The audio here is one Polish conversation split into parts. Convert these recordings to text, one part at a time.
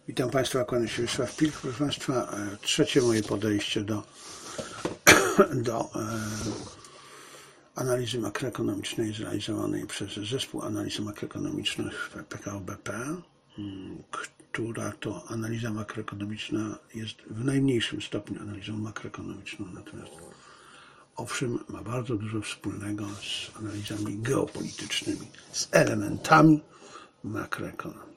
Witam Państwa, kłaniam się Wiesław Pilch. Proszę Państwa, trzecie moje podejście do analizy makroekonomicznej zrealizowanej przez Zespół Analiz Makroekonomicznych PKO BP, która to analiza makroekonomiczna jest w najmniejszym stopniu analizą makroekonomiczną, natomiast owszem, ma bardzo dużo wspólnego z analizami geopolitycznymi, z elementami makroekonomii.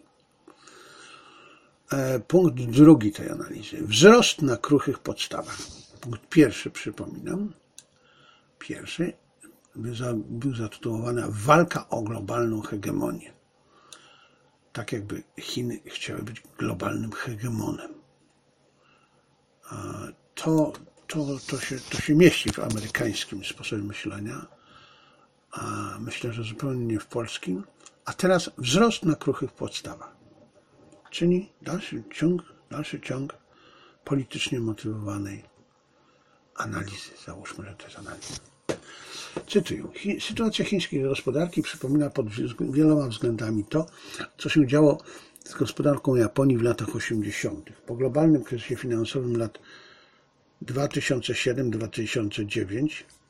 Punkt drugi tej analizy. Wzrost na kruchych podstawach. Punkt pierwszy, przypominam, był zatytułowany Walka o globalną hegemonię. Tak jakby Chiny chciały być globalnym hegemonem. To się mieści w amerykańskim sposobie myślenia, a myślę, że zupełnie nie w polskim. A teraz wzrost na kruchych podstawach. Czyli dalszy ciąg politycznie motywowanej analizy. Załóżmy, że to jest analiza. Cytuję. Sytuacja chińskiej gospodarki przypomina pod wieloma względami to, co się działo z gospodarką Japonii w latach 80. Po globalnym kryzysie finansowym lat 2007-2009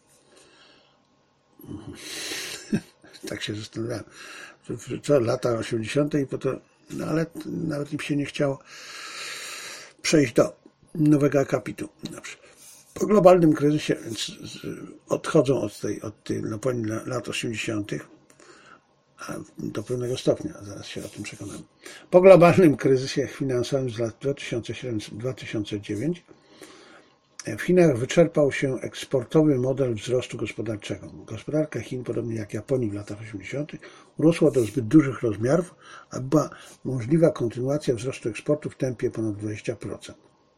tak się zastanawiałem, co lata 80. i po to, no ale nawet im się nie chciało przejść do nowego akapitu. Po globalnym kryzysie, więc odchodzą od tej Japonii lat 80. do pewnego stopnia, zaraz się o tym przekonamy. Po globalnym kryzysie finansowym z lat 2007-2009 w Chinach wyczerpał się eksportowy model wzrostu gospodarczego. Gospodarka Chin, podobnie jak Japonii w latach 80., urosła do zbyt dużych rozmiarów, aby była możliwa kontynuacja wzrostu eksportu w tempie ponad 20%.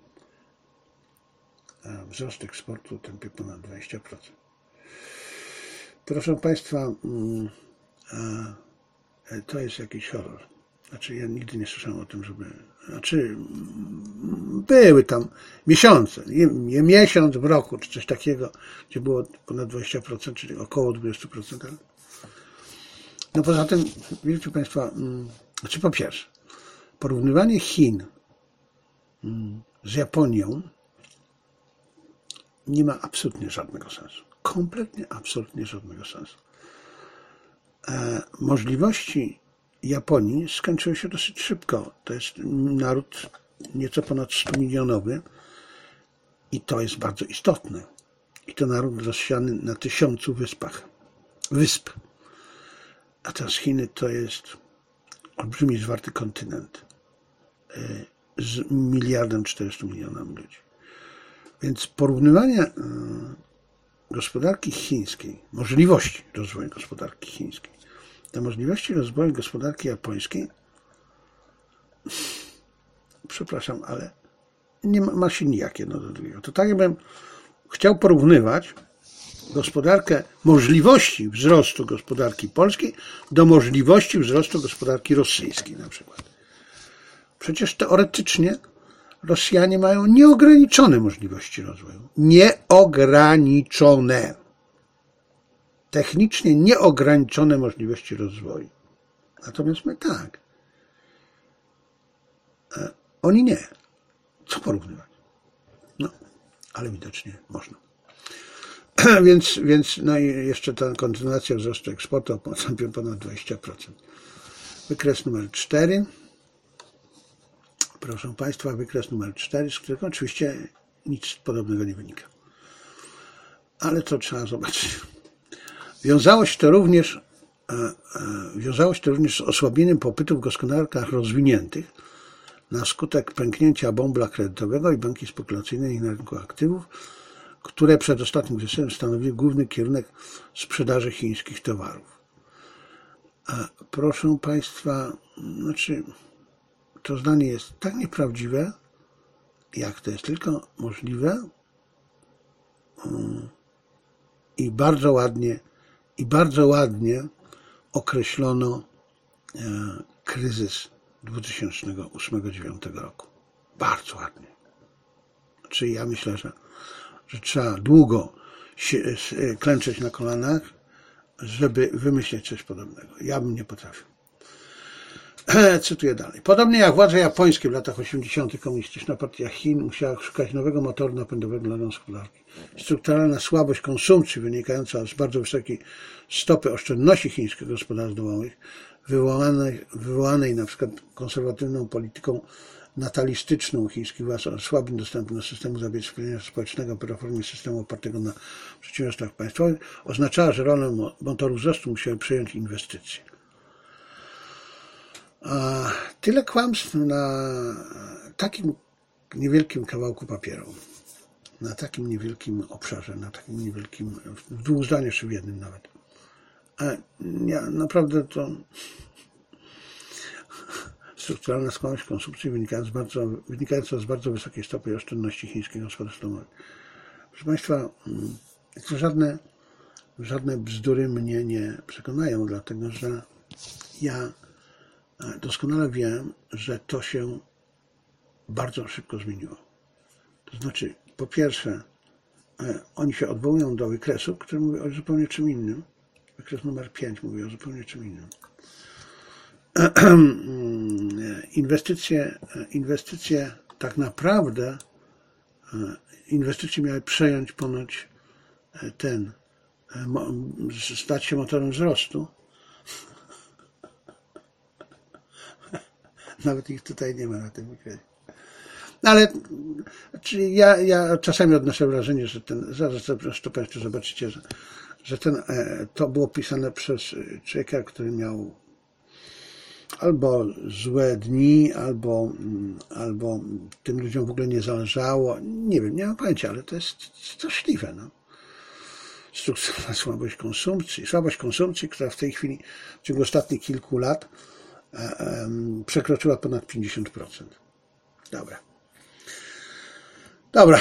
Wzrost eksportu w tempie ponad 20%. Proszę Państwa, to jest jakiś horror. Znaczy, ja nigdy nie słyszałem o tym, były tam miesiące, nie miesiąc w roku, czy coś takiego, gdzie było ponad 20%, czyli około 20%. No poza tym, wiecie Państwo, po pierwsze, porównywanie Chin z Japonią nie ma absolutnie żadnego sensu. Kompletnie, absolutnie żadnego sensu. Możliwości Japonii skończyły się dosyć szybko. To jest naród nieco ponad 100-milionowy i to jest bardzo istotne. I to naród rozsiany na 1000 wysp. A teraz Chiny to jest olbrzymi zwarty kontynent z 1,4 miliarda ludzi. Więc porównywanie gospodarki chińskiej, możliwości rozwoju gospodarki chińskiej do możliwości rozwoju gospodarki japońskiej, przepraszam, ale nie ma się nijak jedno do drugiego. To tak jakbym chciał porównywać możliwości wzrostu gospodarki polskiej do możliwości wzrostu gospodarki rosyjskiej na przykład. Przecież teoretycznie Rosjanie mają nieograniczone możliwości rozwoju. Nieograniczone. Technicznie nieograniczone możliwości rozwoju. Natomiast my tak. Oni nie. Co porównywać? No, ale widocznie można. Więc no i jeszcze ta kontynuacja wzrostu eksportu o ponad 20%. Wykres numer 4. Proszę Państwa, wykres numer 4, z którego oczywiście nic podobnego nie wynika. Ale to trzeba zobaczyć. Wiązało się to również z osłabieniem popytu w gospodarkach rozwiniętych na skutek pęknięcia bąbla kredytowego i banki spekulacyjne na rynku aktywów, które przed ostatnim kryzysem stanowiły główny kierunek sprzedaży chińskich towarów. Proszę Państwa, to zdanie jest tak nieprawdziwe, jak to jest tylko możliwe i bardzo ładnie określono kryzys 2008-2009 roku. Bardzo ładnie. Czyli ja myślę, że trzeba długo klęczeć na kolanach, żeby wymyśleć coś podobnego. Ja bym nie potrafił. Cytuję dalej. Podobnie jak władze japońskie w latach 80. komunistyczna partia Chin musiała szukać nowego motoru napędowego dla gospodarki. Strukturalna słabość konsumpcji wynikająca z bardzo wysokiej stopy oszczędności chińskich gospodarstw domowych, wywołanej na przykład konserwatywną polityką natalistyczną chińskich władz oraz słabym dostępem do systemu zabezpieczenia społecznego po reformie systemu opartego na przedsiębiorstwach państwowych, oznaczała, że rolę motoru wzrostu musiały przejąć inwestycje. A tyle kłamstw na takim niewielkim kawałku papieru, na takim niewielkim obszarze, na takim niewielkim, w dwóch zdaniach, jeszcze w jednym nawet. A ja naprawdę to strukturalna słabość konsumpcji wynikająca z bardzo wysokiej stopy oszczędności chińskich gospodarstw domowych. Proszę Państwa, żadne bzdury mnie nie przekonają, dlatego że ja doskonale wiem, że to się bardzo szybko zmieniło. To znaczy, po pierwsze, oni się odwołują do wykresu, który mówi o zupełnie czym innym. Wykres numer 5 mówi o zupełnie czym innym. Inwestycje tak naprawdę, inwestycje miały przejąć ponoć stać się motorem wzrostu. Nawet ich tutaj nie ma na tym wykresie. Ale czyli ja czasami odnoszę wrażenie, że zaraz to Państwo zobaczycie, że to było pisane przez człowieka, który miał albo złe dni, albo tym ludziom w ogóle nie zależało. Nie wiem, nie mam pojęcia, ale to jest straszliwe. No. Strukturalna słabość konsumpcji, która w tej chwili w ciągu ostatnich kilku lat przekroczyła ponad 50%. Dobra.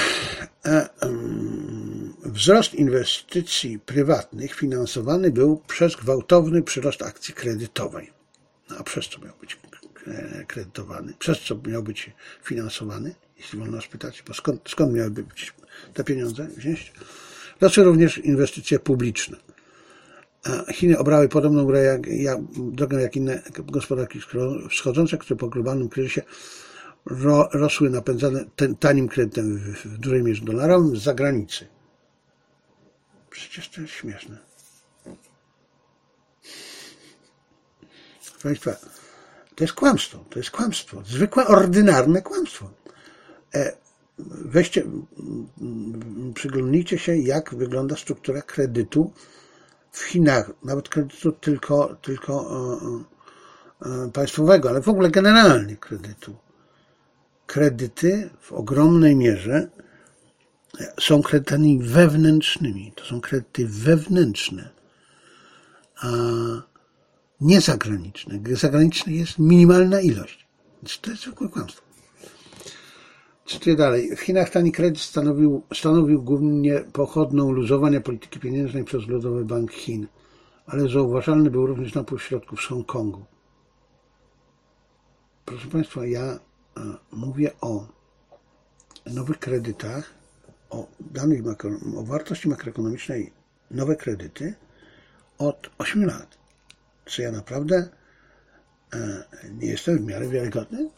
Wzrost inwestycji prywatnych finansowany był przez gwałtowny przyrost akcji kredytowej. No a przez co miał być kredytowany? Przez co miał być finansowany? Jeśli wolno spytać, bo skąd miałyby być te pieniądze wziąć? Rosły również inwestycje publiczne. Chiny obrały podobną drogę jak inne gospodarki wschodzące, które po globalnym kryzysie rosły napędzane tanim kredytem w dużej mierze dolarowym z zagranicy. Przecież to jest śmieszne. Proszę Państwa, to jest kłamstwo, zwykłe, ordynarne kłamstwo. Weźcie, przyglądnijcie się, jak wygląda struktura kredytu w Chinach, nawet kredytu tylko państwowego, ale w ogóle generalnie kredytu. Kredyty w ogromnej mierze są kredytami wewnętrznymi. To są kredyty wewnętrzne, a nie zagraniczne. Zagraniczne jest minimalna ilość. Więc to jest zwykłe kłamstwo. Cytuję dalej. W Chinach tani kredyt stanowił głównie pochodną luzowania polityki pieniężnej przez Ludowy Bank Chin, ale zauważalny był również napływ środków z Hongkongu. Proszę Państwa, ja mówię o nowych kredytach, o wartości makroekonomicznej, nowe kredyty od 8 lat. Czy ja naprawdę nie jestem w miarę wiarygodny?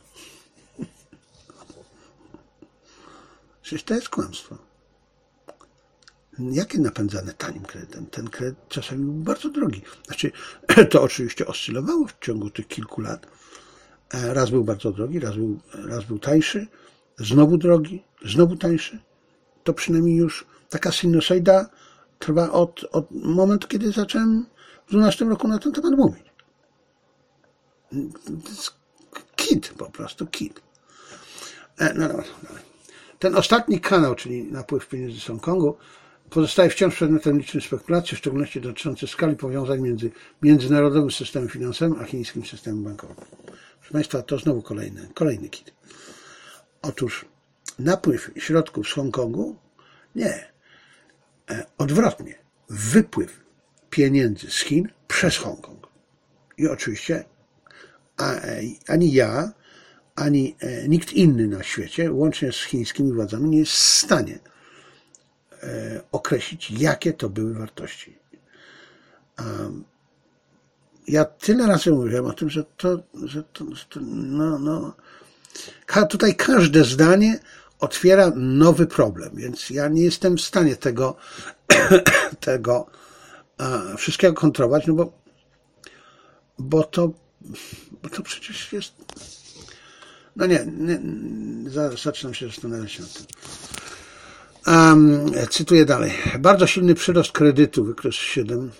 Przecież to jest kłamstwo. Jakie napędzane tanim kredytem? Ten kredyt czasami był bardzo drogi. Znaczy, to oczywiście oscylowało w ciągu tych kilku lat. Raz był bardzo drogi, raz był tańszy, znowu drogi, znowu tańszy. To przynajmniej już taka sinusoida trwa od momentu, kiedy zacząłem w 2012 roku na ten temat mówić. To jest kit, po prostu kit. No dobra, dalej. Ten ostatni kanał, czyli napływ pieniędzy z Hongkongu, pozostaje wciąż przedmiotem licznych spekulacji, w szczególności dotyczących skali powiązań między międzynarodowym systemem finansowym a chińskim systemem bankowym. Proszę Państwa, to znowu kolejny kit. Otóż napływ środków z Hongkongu? Nie. Odwrotnie. Wypływ pieniędzy z Chin przez Hongkong. I oczywiście ani ja, ani nikt inny na świecie, łącznie z chińskimi władzami, nie jest w stanie określić, jakie to były wartości. ja tyle razy mówiłem o tym, że tutaj każde zdanie otwiera nowy problem, więc ja nie jestem w stanie tego wszystkiego kontrolować, no bo to przecież jest... No nie, zaczynam się zastanawiać nad tym. Cytuję dalej. Bardzo silny przyrost kredytu, wykres 7,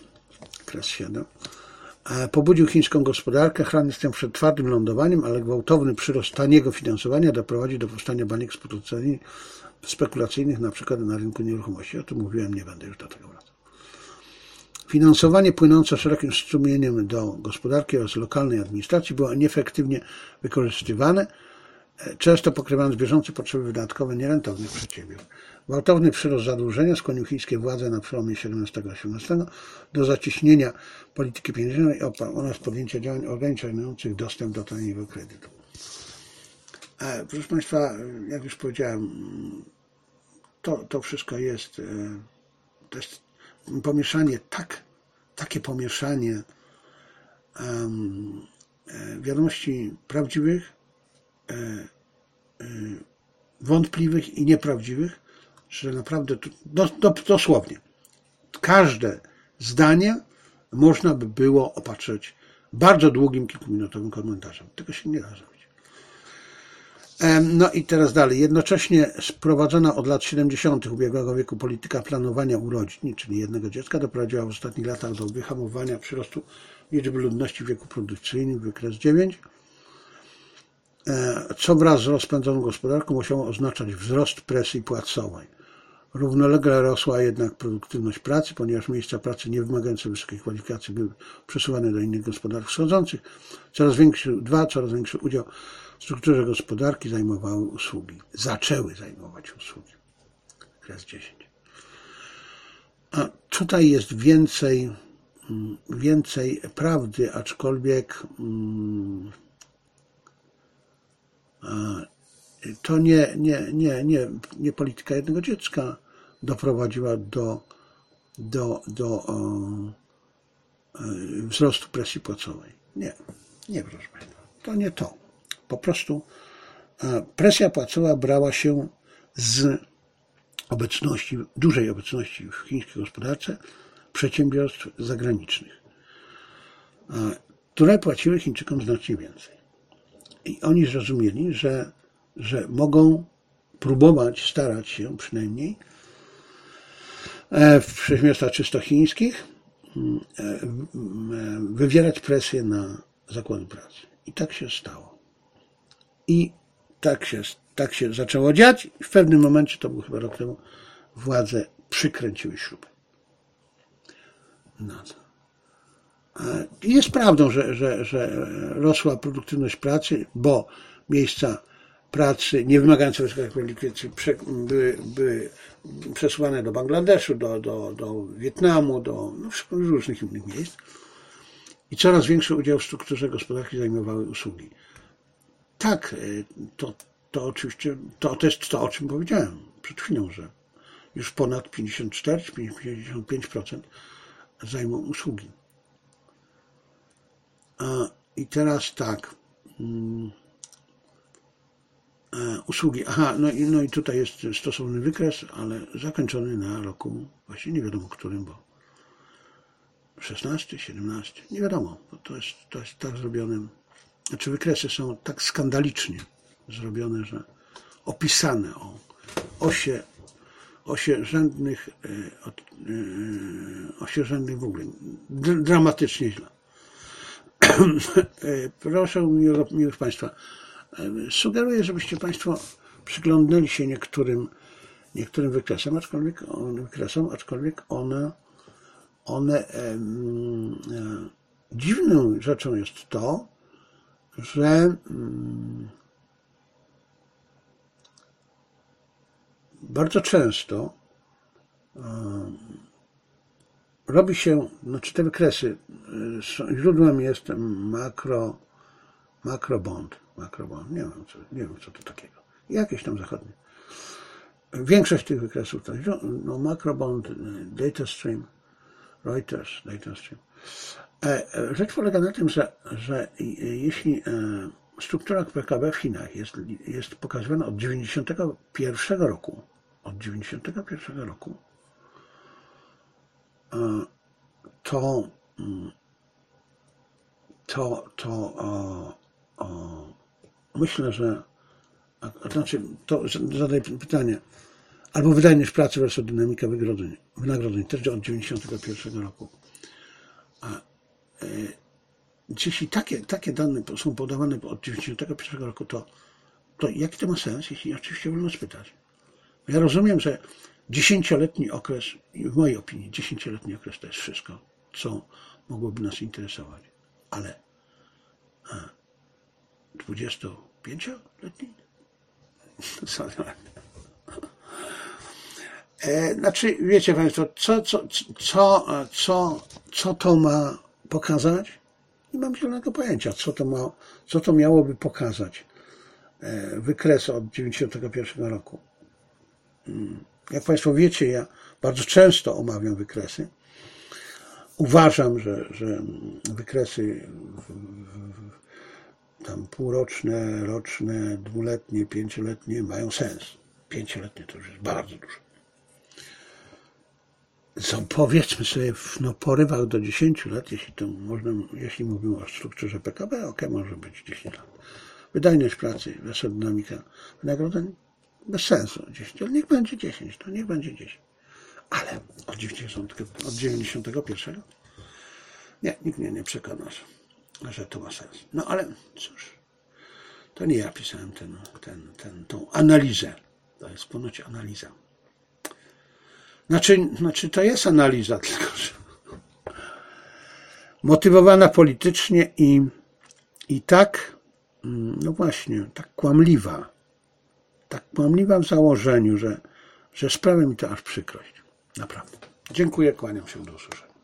pobudził chińską gospodarkę, chroni się przed twardym lądowaniem, ale gwałtowny przyrost taniego finansowania doprowadzi do powstania baniek spekulacyjnych, na przykład na rynku nieruchomości. O tym mówiłem, nie będę już do tego wracał. Finansowanie płynące szerokim strumieniem do gospodarki oraz lokalnej administracji było nieefektywnie wykorzystywane, często pokrywając bieżące potrzeby wydatkowe nierentownych przedsiębiorstw. Gwałtowny przyrost zadłużenia skłonił chińskie władze na przełomie XVII-XVIII do zacieśnienia polityki pieniężnej oraz podjęcia działań ograniczających dostęp do taniego kredytu. Proszę Państwa, jak już powiedziałem, to wszystko jest, to jest pomieszanie, takie pomieszanie wiadomości prawdziwych, wątpliwych i nieprawdziwych, że naprawdę dosłownie każde zdanie można by było opatrzyć bardzo długim, kilkuminutowym komentarzem. Tego się nie da zrobić. No i teraz dalej. Jednocześnie sprowadzona od lat 70. ubiegłego wieku polityka planowania urodzin, czyli jednego dziecka, doprowadziła w ostatnich latach do wyhamowania przyrostu liczby ludności w wieku produkcyjnym, wykres 9, co wraz z rozpędzoną gospodarką musiało oznaczać wzrost presji płacowej. Równolegle rosła jednak produktywność pracy, ponieważ miejsca pracy nie wymagające wysokiej kwalifikacji były przesuwane do innych gospodarstw wschodzących. Coraz większy udział w strukturze gospodarki zajmowały usługi. Zaczęły zajmować usługi. Kres 10. A tutaj jest więcej prawdy, aczkolwiek to nie polityka jednego dziecka doprowadziła do wzrostu presji płacowej. Nie, proszę Państwa. To nie to. Po prostu presja płacowa brała się z dużej obecności w chińskiej gospodarce przedsiębiorstw zagranicznych, które płaciły Chińczykom znacznie więcej. I oni zrozumieli, że mogą próbować, starać się przynajmniej w przedsiębiorstwach czysto chińskich wywierać presję na zakłady pracy. I tak się stało. I tak się zaczęło dziać. W pewnym momencie, to był chyba rok temu, władze przykręciły śrubę. No to. Jest prawdą, że rosła produktywność pracy, bo miejsca pracy nie wymagające wysokiej kwalifikacji były przesuwane do Bangladeszu, do Wietnamu, do różnych innych miejsc. I coraz większy udział w strukturze gospodarki zajmowały usługi. Tak, to oczywiście, to jest to, o czym powiedziałem przed chwilą, że już ponad 54-55% zajmą usługi. I teraz tak. Usługi. No i tutaj jest stosowny wykres, ale zakończony na roku, właśnie nie wiadomo którym, bo 16, 17, nie wiadomo, bo to jest tak zrobione. Znaczy wykresy są tak skandalicznie zrobione, że opisane o osie rzędnych w ogóle dramatycznie źle. Proszę, miłych Państwa, sugeruję, żebyście Państwo przyglądnęli się niektórym wykresom, aczkolwiek one dziwną rzeczą jest to, że bardzo często robi się, znaczy te wykresy, źródłem jest makrobond, nie wiem co to takiego, jakieś tam zachodnie. Większość tych wykresów to makrobond, datastream, Reuters, datastream. Rzecz polega na tym, że jeśli struktura PKB w Chinach jest pokazywana od 91 roku, myślę, że zadaj pytanie, albo wydajność pracy versus dynamika wynagrodzeń też od 91 roku. Jeśli takie dane są podawane od 91 roku, to jaki to ma sens, jeśli oczywiście wolno spytać? Ja rozumiem, że 10-letni okres, w mojej opinii 10-letni okres to jest wszystko, co mogłoby nas interesować, ale 25-letni? Znaczy, wiecie Państwo, co to ma pokazać? Nie mam zielonego pojęcia, co to miałoby pokazać. Wykresy od 91 roku. Jak Państwo wiecie, ja bardzo często omawiam wykresy. Uważam, że wykresy tam półroczne, roczne, dwuletnie, 5-letnie mają sens. 5-letnie to już jest bardzo dużo. Powiedzmy sobie, w porywach do 10 lat, jeśli mówimy o strukturze PKB, może być 10 lat. Wydajność pracy, versus dynamika wynagrodzeń, bez sensu 10, ale niech będzie 10, to niech będzie 10. Ale od 91 nie, nikt mnie nie przekona, że to ma sens. No ale cóż, to nie ja pisałem tą analizę, to jest ponoć analiza. Znaczy to jest analiza, tylko że motywowana politycznie i tak, no właśnie, tak kłamliwa w założeniu, że sprawia mi to aż przykrość. Naprawdę. Dziękuję, kłaniam się, do usłyszenia.